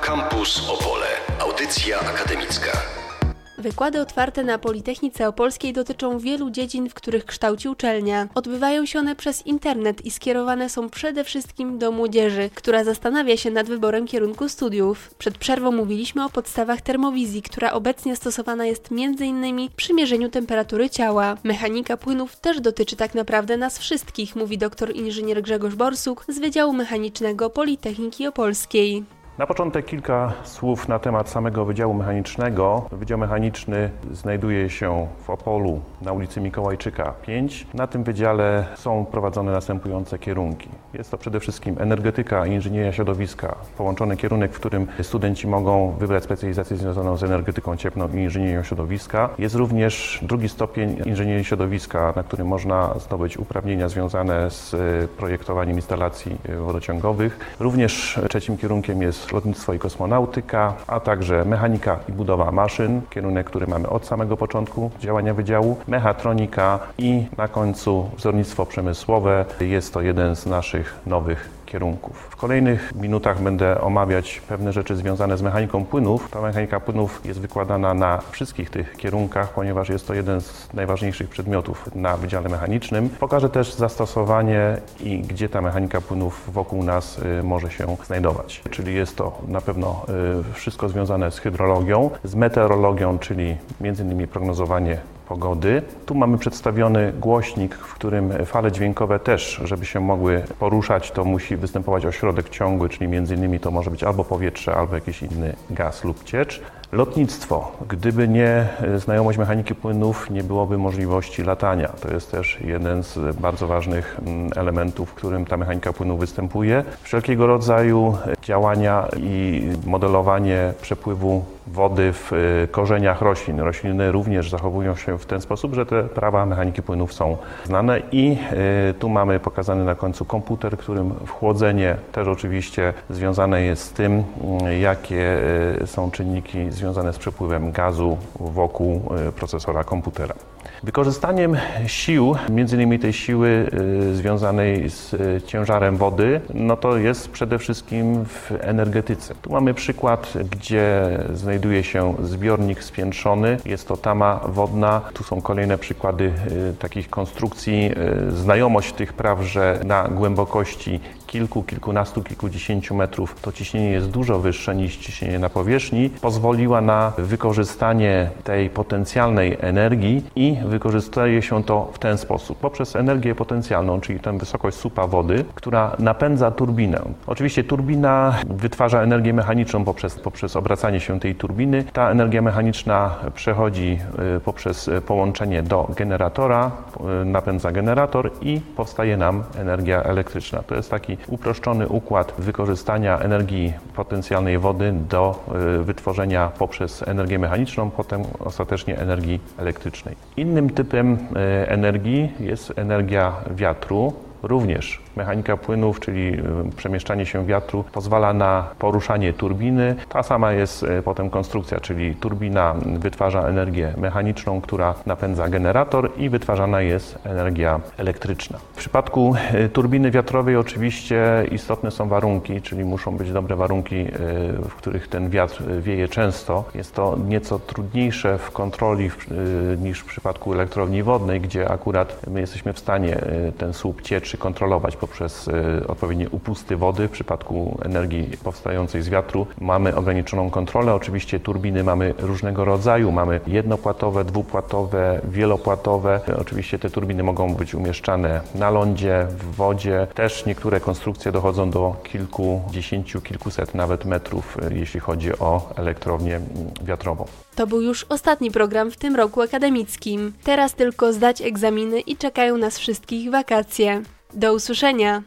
Campus Opole. Audycja akademicka. Wykłady otwarte na Politechnice Opolskiej dotyczą wielu dziedzin, w których kształci uczelnia. Odbywają się one przez internet i skierowane są przede wszystkim do młodzieży, która zastanawia się nad wyborem kierunku studiów. Przed przerwą mówiliśmy o podstawach termowizji, która obecnie stosowana jest m.in. przy mierzeniu temperatury ciała. Mechanika płynów też dotyczy tak naprawdę nas wszystkich, mówi dr inżynier Grzegorz Borsuk z Wydziału Mechanicznego Politechniki Opolskiej. Na początek kilka słów na temat samego Wydziału Mechanicznego. Wydział Mechaniczny znajduje się w Opolu na ulicy Mikołajczyka 5. Na tym wydziale są prowadzone następujące kierunki. Jest to przede wszystkim energetyka i inżynieria środowiska, połączony kierunek, w którym studenci mogą wybrać specjalizację związaną z energetyką cieplną i inżynierią środowiska. Jest również drugi stopień inżynierii środowiska, na którym można zdobyć uprawnienia związane z projektowaniem instalacji wodociągowych. Również trzecim kierunkiem jest lotnictwo i kosmonautyka, a także mechanika i budowa maszyn, kierunek, który mamy od samego początku działania wydziału, mechatronika i na końcu wzornictwo przemysłowe. Jest to jeden z naszych nowych kierunków. W kolejnych minutach będę omawiać pewne rzeczy związane z mechaniką płynów. Ta mechanika płynów jest wykładana na wszystkich tych kierunkach, ponieważ jest to jeden z najważniejszych przedmiotów na Wydziale Mechanicznym. Pokażę też zastosowanie i gdzie ta mechanika płynów wokół nas może się znajdować. Czyli jest to na pewno wszystko związane z hydrologią, z meteorologią, czyli m.in. prognozowanie pogody. Tu mamy przedstawiony głośnik, w którym fale dźwiękowe też, żeby się mogły poruszać, to musi występować ośrodek ciągły, czyli między innymi to może być albo powietrze, albo jakiś inny gaz lub ciecz. Lotnictwo. Gdyby nie znajomość mechaniki płynów, nie byłoby możliwości latania. To jest też jeden z bardzo ważnych elementów, w którym ta mechanika płynów występuje. Wszelkiego rodzaju działania i modelowanie przepływu wody w korzeniach roślin. Rośliny również zachowują się w ten sposób, że te prawa mechaniki płynów są znane i tu mamy pokazany na końcu komputer, którym chłodzenie też oczywiście związane jest z tym, jakie są czynniki związane z przepływem gazu wokół procesora komputera. Wykorzystaniem sił, między innymi tej siły związanej z ciężarem wody, no to jest przede wszystkim w energetyce. Tu mamy przykład, gdzie znajduje się zbiornik spiętrzony, jest to tama wodna. Tu są kolejne przykłady takich konstrukcji. Znajomość tych praw, że na głębokości kilkunastu, kilkudziesięciu metrów to ciśnienie jest dużo wyższe niż ciśnienie na powierzchni, pozwoliła na wykorzystanie tej potencjalnej energii i wykorzystuje się to w ten sposób. Poprzez energię potencjalną, czyli tę wysokość słupa wody, która napędza turbinę. Oczywiście turbina wytwarza energię mechaniczną poprzez obracanie się tej turbiny. Ta energia mechaniczna przechodzi poprzez połączenie do generatora, napędza generator i powstaje nam energia elektryczna. To jest taki uproszczony układ wykorzystania energii potencjalnej wody do wytworzenia poprzez energię mechaniczną, potem ostatecznie energii elektrycznej. Innym typem energii jest energia wiatru. Również mechanika płynów, czyli przemieszczanie się wiatru, pozwala na poruszanie turbiny. Ta sama jest potem konstrukcja, czyli turbina wytwarza energię mechaniczną, która napędza generator i wytwarzana jest energia elektryczna. W przypadku turbiny wiatrowej oczywiście istotne są warunki, czyli muszą być dobre warunki, w których ten wiatr wieje często. Jest to nieco trudniejsze w kontroli niż w przypadku elektrowni wodnej, gdzie akurat my jesteśmy w stanie ten słup cieczy kontrolować poprzez odpowiednie upusty wody. W przypadku energii powstającej z wiatru mamy ograniczoną kontrolę. Oczywiście turbiny mamy różnego rodzaju. Mamy jednopłatowe, dwupłatowe, wielopłatowe. Oczywiście te turbiny mogą być umieszczane na lądzie, w wodzie. Też niektóre konstrukcje dochodzą do kilkudziesięciu, kilkuset nawet metrów, jeśli chodzi o elektrownię wiatrową. To był już ostatni program w tym roku akademickim. Teraz tylko zdać egzaminy i czekają nas wszystkich wakacje. Do usłyszenia!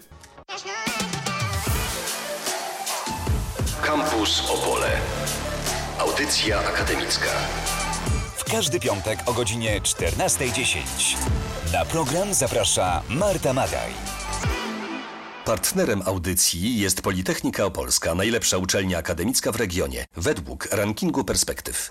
Campus Opole. Audycja akademicka. W każdy piątek o godzinie 14:10. Na program zaprasza Marta Magaj. Partnerem audycji jest Politechnika Opolska, najlepsza uczelnia akademicka w regionie, według rankingu Perspektyw.